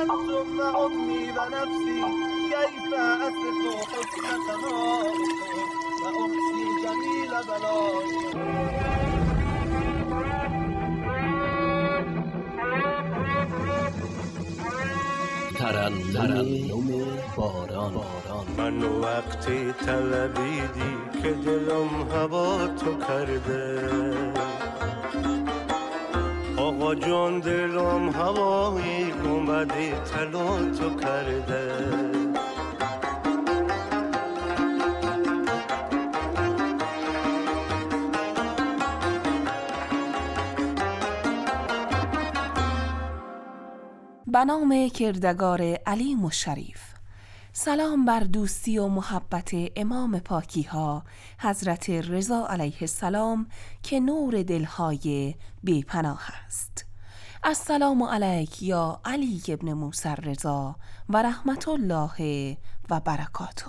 ثم أمي ونفسي كيف أصف حسن ثنائك وأحصي جميل بلائك. ترنم باران. من وقتی طلبیدی که دلم هوا تو کرده، آقا جان دلم هوایی گنبدی طلا تو کرده. به نام کردگار علیم الشریف. سلام بر دوستی و محبت امام پاکی ها حضرت رضا علیه السلام که نور دلهای بی پناه است. السلام علیک یا علی ابن موسی رضا و رحمت الله و برکاته.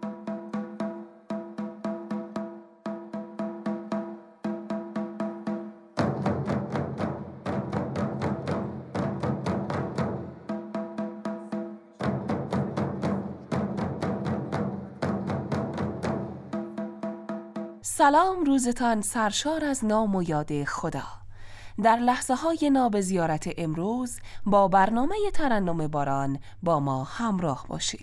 سلام، روزتان سرشار از نام و یاد خدا. در لحظه های ناب زیارت امروز با برنامه ترنم باران با ما همراه باشید.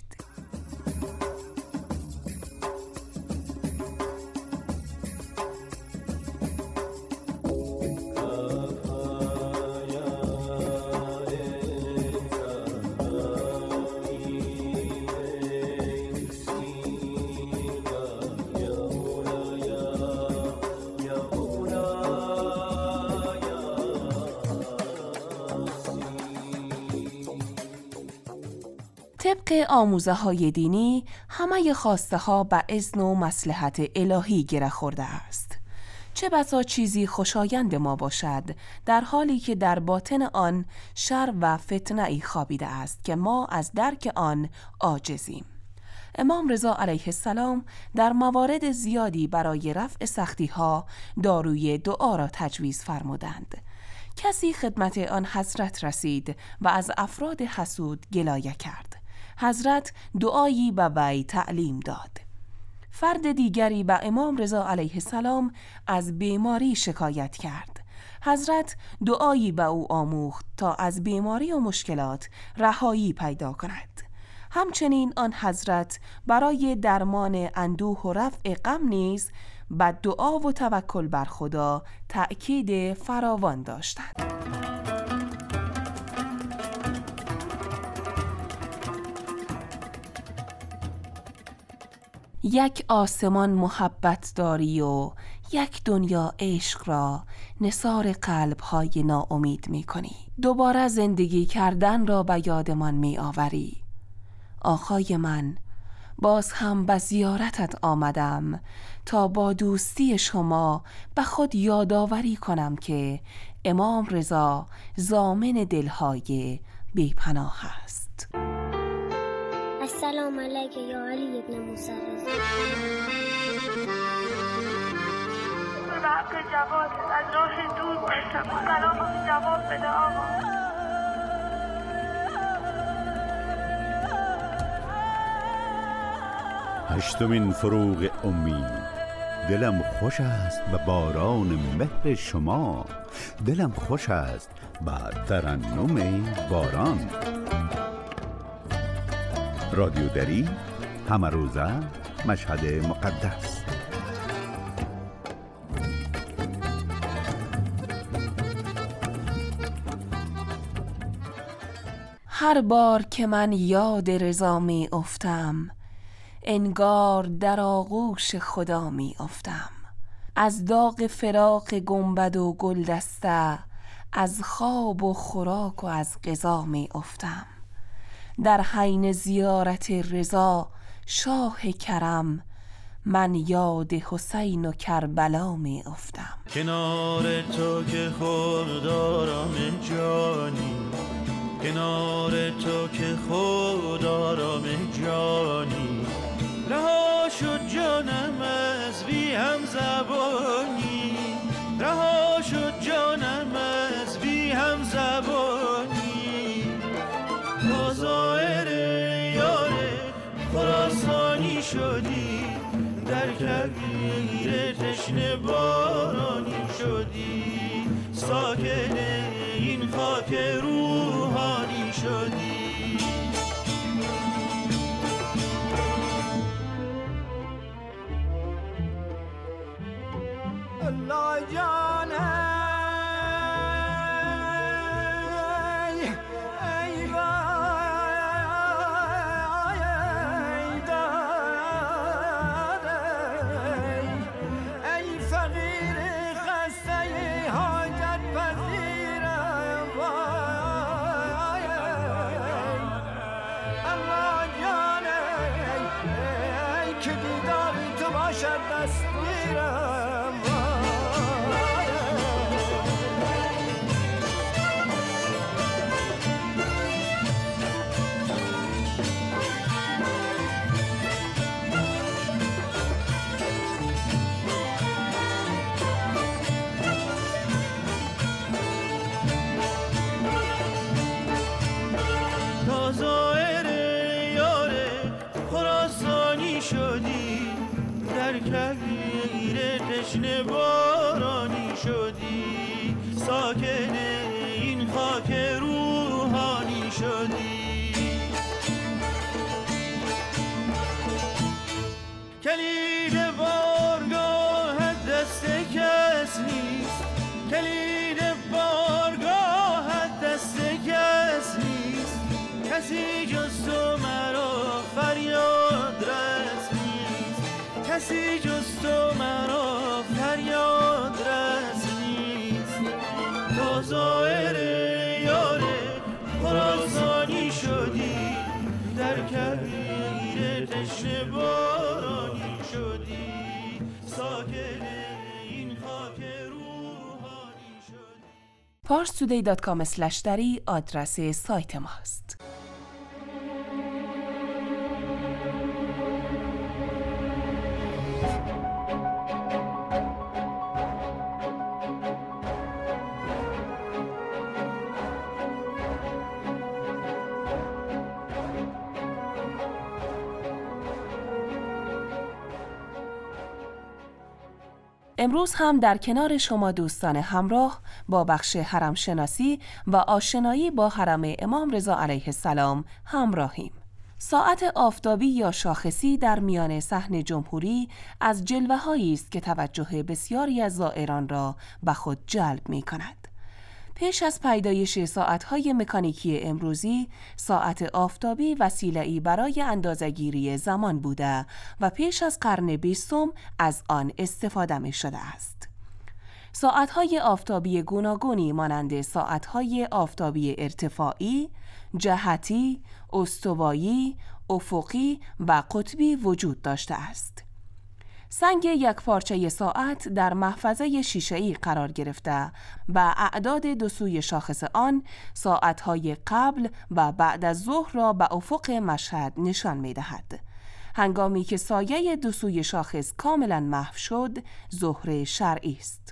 طبق آموزه های دینی همه خواسته ها به اذن و مصلحت الهی گره خورده است. چه بسا چیزی خوشایند ما باشد در حالی که در باطن آن شر و فتنه ای خوابیده است که ما از درک آن عاجزیم. امام رضا علیه السلام در موارد زیادی برای رفع سختی ها داروی دعا را تجویز فرمودند. کسی خدمت آن حضرت رسید و از افراد حسود گلایه کرد. حضرت دعایی به وی تعلیم داد. فرد دیگری به امام رضا علیه السلام از بیماری شکایت کرد. حضرت دعایی به او آموخت تا از بیماری و مشکلات رهایی پیدا کند. همچنین آن حضرت برای درمان اندوه و رفع غم نیز به دعا و توکل بر خدا تأکید فراوان داشتند. یک آسمان محبت داری و یک دنیا عشق را نثار قلب‌های ناامید می‌کنی. دوباره زندگی کردن را به یادمان می‌آوری. آقای من، باز هم به زیارتت آمدم تا با دوستی شما به خود یادآوری کنم که امام رضا ضامن دلهای بی پناه است. السلام علیک یا علی ابن موسی رضا. به حق جواد از راه دور باشم، سلام جواب بده آقا. هشتمین فروغ امی. دلم خوش است به باران مهر شما، دلم خوش است به ترنم باران. رادیو دری، همه روزه، مشهد مقدس. هر بار که من یاد رضا می افتم، انگار در آغوش خدا می افتم. از داغ فراق گنبد و گلدسته، از خواب و خوراک و از غذا می افتم. در حین زیارت رضا شاه کرم، من یاد حسین و کربلا می افتم. کنار تو که خودآرام جانی، کنار تو که خودآرام جانی، رها شد جانم از بی هم زبانی، رها شد جانم از بی هم زبانی. تا ظاهر یار خراسانی شدی، در کویر تشنه بارانی شدی، ساکن این خاک روحانی شدی. الله جانم کویر تشنه بارانی شدی، ساکن این خاک روحانی شدی. کلید بارگاه دست کس نیست، کلید بارگاه دست کس نیست، کسی جز تو مرا فریاد رس نیست، کسی جز تو مرا فریاد رس نیست. تا ظاهر یار خراسانی شدی، در کویر تشنه بارانی شدی، ساکن این خاک روحانی شدی. parstoday.com/dari آدرس سایت ماست. امروز هم در کنار شما دوستان همراه با بخش حرم شناسی و آشنایی با حرم امام رضا علیه السلام همراهیم. ساعت آفتابی یا شاخصی در میان صحن جمهوری از جلوه‌هایی است که توجه بسیاری از زائران را به خود جلب می‌کند. پیش از پیدایش ساعت‌های مکانیکی امروزی، ساعت آفتابی وسیله‌ای برای اندازه‌گیری زمان بوده و پیش از قرن 20 از آن استفاده می‌شده است. ساعت‌های آفتابی گوناگونی مانند ساعت‌های آفتابی ارتفاعی، جهتی، استوایی، افقی و قطبی وجود داشته است. سنگ یک پارچه ساعت در محفظه شیشه‌ای قرار گرفته و اعداد دو سوی شاخص آن ساعت‌های قبل و بعد از ظهر را به افق مشهد نشان می‌دهد. هنگامی که سایه دو سوی شاخص کاملاً محو شد، ظهر شرعی است.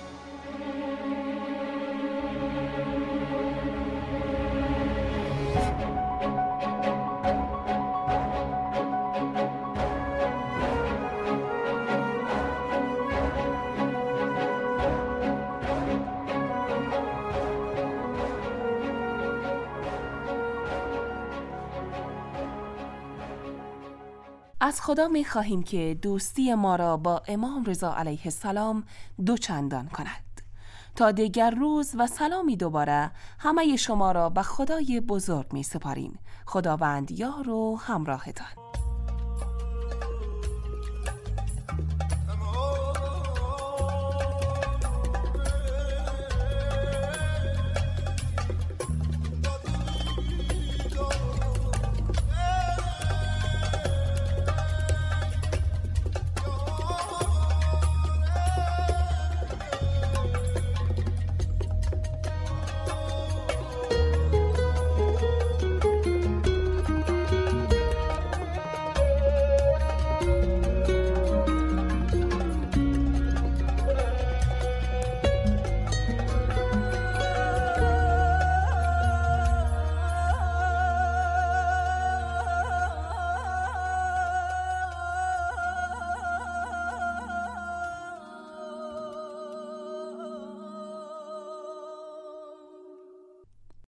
از خدا می خواهیم که دوستی ما را با امام رضا علیه السلام دوچندان کند. تا دیگر روز و سلامی دوباره همه شما را به خدای بزرگ می سپاریم. خداوند یار و همراهتان.